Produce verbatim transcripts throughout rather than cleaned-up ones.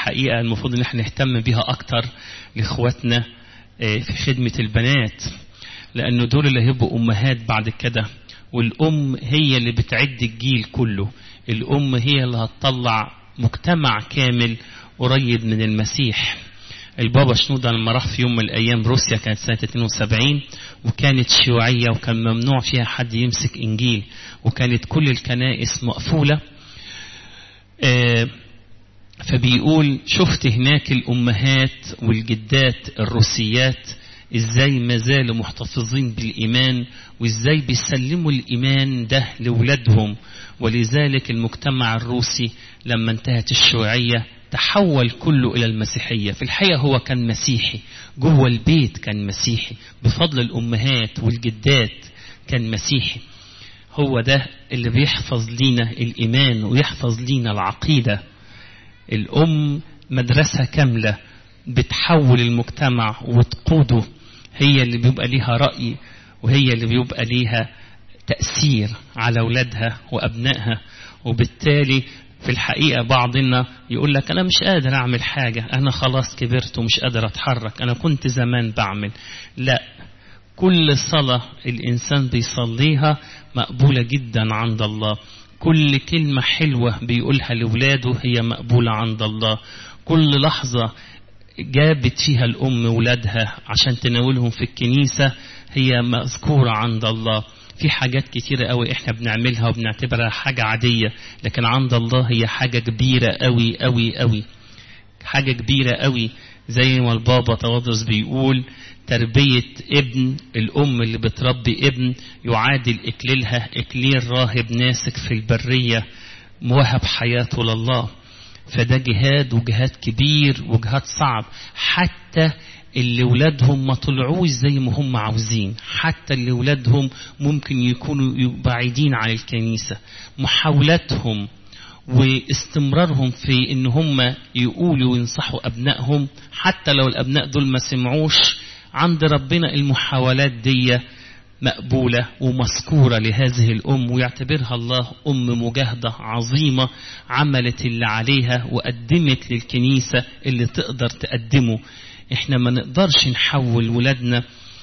الحقيقة المفروض ان احنا نهتم بيها اكتر لاخواتنا في خدمة البنات، لانه دول اللي هيبقوا امهات بعد كده، والام هي اللي بتعد الجيل كله. الام هي اللي هتطلع مجتمع كامل قريب من المسيح. البابا شنودة لما راح في يوم من الايام روسيا، كانت سنة اثنين وسبعين، وكانت شيوعية وكان ممنوع فيها حد يمسك انجيل، وكانت كل الكنائس مقفولة. آه فبيقول شفت هناك الامهات والجدات الروسيات ازاي ما زالوا محتفظين بالايمان، وازاي بيسلموا الايمان ده لولادهم. ولذلك المجتمع الروسي لما انتهت الشيوعية تحول كله الى المسيحية. في الحقيقة هو كان مسيحي جوه البيت، كان مسيحي بفضل الامهات والجدات، كان مسيحي. هو ده اللي بيحفظ لينا الايمان ويحفظ لينا العقيدة. الام مدرسة كاملة بتحول المجتمع وتقوده، هي اللي بيبقى ليها رأي، وهي اللي بيبقى ليها تأثير على أولادها وأبنائها. وبالتالي في الحقيقة بعضنا يقول لك أنا مش قادر أعمل حاجة، أنا خلاص كبرت ومش قادر أتحرك، أنا كنت زمان بعمل. لا، كل صلاة الإنسان بيصليها مقبولة جدا عند الله. كل كلمة حلوة بيقولها لولاده هي مقبولة عند الله. كل لحظة جابت فيها الأم ولادها عشان تناولهم في الكنيسة هي مذكورة عند الله. في حاجات كتيرة قوي احنا بنعملها وبنعتبرها حاجة عادية، لكن عند الله هي حاجة كبيرة قوي قوي قوي، حاجة كبيرة قوي. زي ما البابا تواضرس بيقول تربية ابن، الأم اللي بتربي ابن يعادل إكليلها إكليل راهب ناسك في البرية موهب حياته لله. فده جهاد، وجهاد كبير، وجهاد صعب. حتى اللي ولادهم ما طلعوش زي ما هم عاوزين، حتى اللي ولادهم ممكن يكونوا بعيدين عن الكنيسة، محاولاتهم واستمرارهم في ان هم يقولوا وينصحوا ابنائهم، حتى لو الابناء دول ما سمعوش، عند ربنا المحاولات دي مقبولة ومذكورة لهذه الأم، ويعتبرها الله أم مجاهدة عظيمة، عملت اللي عليها وقدمت للكنيسة اللي تقدر تقدمه. احنا ما نقدرش نحول ولادنا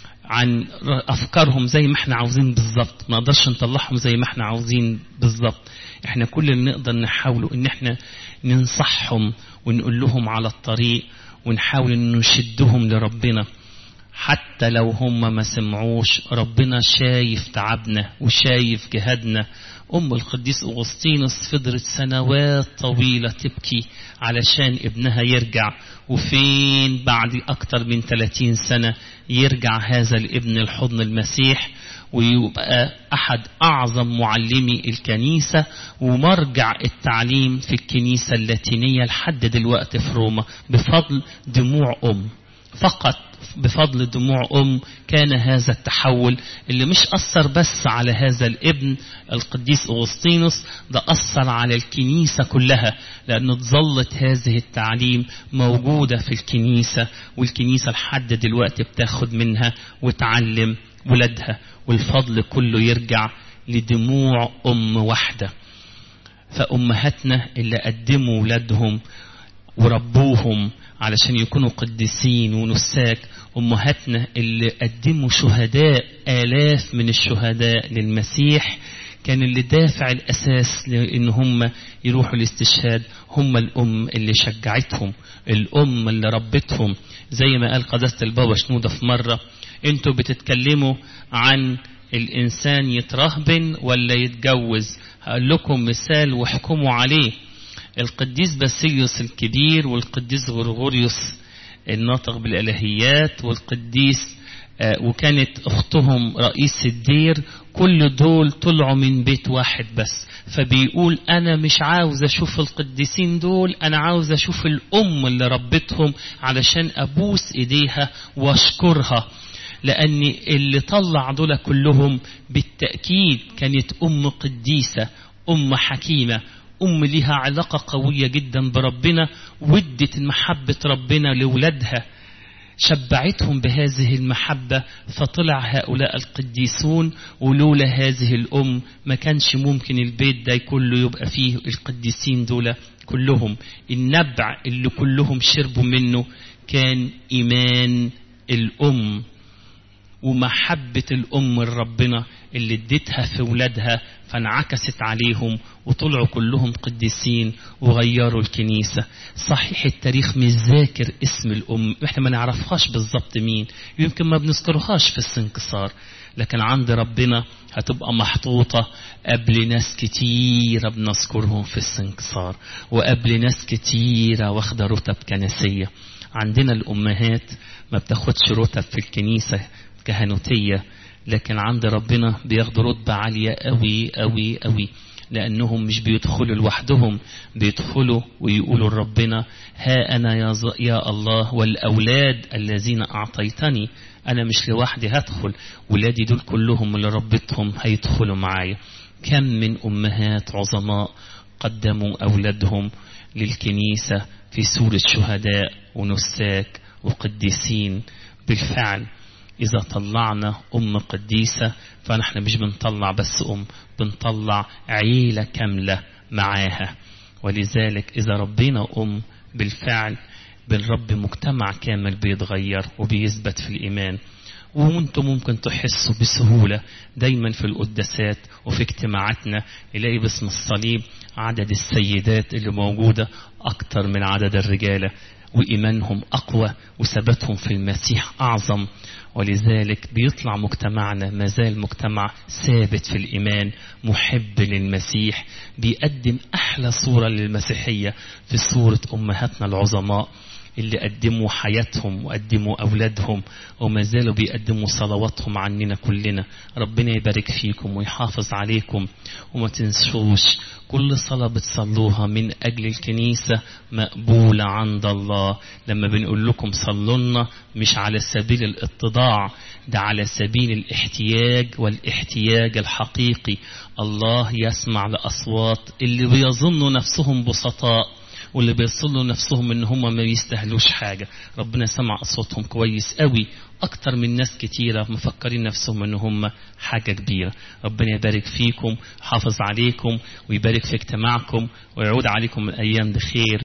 عن أفكارهم زي ما احنا عاوزين بالظبط، ما نقدرش نطلعهم زي ما احنا عاوزين بالظبط. احنا كل اللي نقدر نحاوله ان احنا ننصحهم ونقول لهم على الطريق، ونحاول ان نشدهم لربنا. حتى لو هم ما سمعوش، ربنا شايف تعبنا وشايف جهادنا. أم القديس أغسطينوس فضلت سنوات طويلة تبكي علشان ابنها يرجع، وفين بعد أكتر من ثلاثين سنة يرجع هذا الابن الحضن المسيح، ويبقى أحد أعظم معلمي الكنيسة ومرجع التعليم في الكنيسة اللاتينية لحد دلوقتي في روما، بفضل دموع أم. فقط بفضل دموع أم كان هذا التحول اللي مش أثر بس على هذا الابن القديس أغسطينوس، ده أثر على الكنيسة كلها، لأنه ظلت هذه التعليم موجودة في الكنيسة، والكنيسة لحد دلوقتي بتاخد منها وتعلم ولادها، والفضل كله يرجع لدموع أم واحدة. فأمهاتنا اللي قدموا ولادهم وربوهم علشان يكونوا قديسين ونساك، أمهاتنا اللي قدموا شهداء، آلاف من الشهداء للمسيح، كان اللي دافع الأساس لأن هم يروحوا الاستشهاد هم الأم اللي شجعتهم، الأم اللي ربتهم. زي ما قال قداسة البابا شنودة في مرة، انتوا بتتكلموا عن الإنسان يترهبن ولا يتجوز، هقول لكم مثال واحكموا عليه. القديس باسيليوس الكبير، والقديس غرغوريوس الناطق بالإلهيات، والقديس آه وكانت أختهم رئيس الدير، كل دول طلعوا من بيت واحد بس. فبيقول أنا مش عاوز أشوف القديسين دول، أنا عاوز أشوف الأم اللي ربتهم علشان أبوس إيديها وأشكرها، لأن اللي طلع دول كلهم بالتأكيد كانت أم قديسة، أم حكيمة، أم لها علاقة قوية جدا بربنا، ودت محبة ربنا لولادها. شبعتهم بهذه المحبة، فطلع هؤلاء القديسون. ولولا هذه الأم ما كانش ممكن البيت ده كله يبقى فيه القديسين دول كلهم. النبع اللي كلهم شربوا منه كان إيمان الأم ومحبة الأم لربنا اللي اديتها في ولادها، فانعكست عليهم وطلعوا كلهم قديسين وغيروا الكنيسة. صحيح التاريخ مش ذاكر اسم الأم، احنا ما نعرفهاش بالضبط مين، يمكن ما بنذكرهاش في السنكسار، لكن عند ربنا هتبقى محطوطة قبل ناس كتيرة بنذكرهم في السنكسار، وقبل ناس كتيرة واخدة رتب كنسية. عندنا الأمهات ما بتاخدش رتب في الكنيسة كهنوتية، لكن عند ربنا بياخدوا رتبة عالية قوي قوي قوي، لأنهم مش بيدخلوا لوحدهم، بيدخلوا ويقولوا لربنا ها أنا يا, يا الله والأولاد الذين أعطيتني، أنا مش لوحدي هدخل، ولادي دول كلهم اللي ربيتهم هيدخلوا معايا. كم من أمهات عظماء قدموا أولادهم للكنيسة في سورة شهداء ونساك وقديسين. بالفعل إذا طلعنا أم قديسة فنحن مش بنطلع بس أم، بنطلع عيلة كاملة معاها. ولذلك إذا ربنا أم بالفعل بالرب مجتمع كامل بيتغير وبيثبت في الإيمان. وانتم ممكن تحسوا بسهولة دايما في القداسات وفي اجتماعاتنا يلاقي باسم الصليب عدد السيدات اللي موجودة أكتر من عدد الرجالة، وإيمانهم أقوى وثباتهم في المسيح أعظم. ولذلك بيطلع مجتمعنا مازال مجتمع ثابت في الإيمان، محب للمسيح، بيقدم أحلى صورة للمسيحية في صورة أمهاتنا العظماء اللي قدموا حياتهم وقدموا أولادهم وما زالوا بيقدموا صلواتهم عننا كلنا. ربنا يبارك فيكم ويحافظ عليكم، وما تنسوش كل صلاة بتصلوها من أجل الكنيسة مقبولة عند الله. لما بنقول لكم صلوا لنا مش على سبيل الاتضاع، ده على سبيل الاحتياج والاحتياج الحقيقي. الله يسمع لأصوات اللي بيظنوا نفسهم بسطاء واللي بيصلوا نفسهم ان هم ما يستاهلوش حاجة. ربنا سمع اصواتهم كويس قوي اكتر من ناس كتيرة مفكرين نفسهم ان هم حاجة كبيرة. ربنا يبارك فيكم، حافظ عليكم ويبارك في اجتماعكم ويعود عليكم الايام بخير.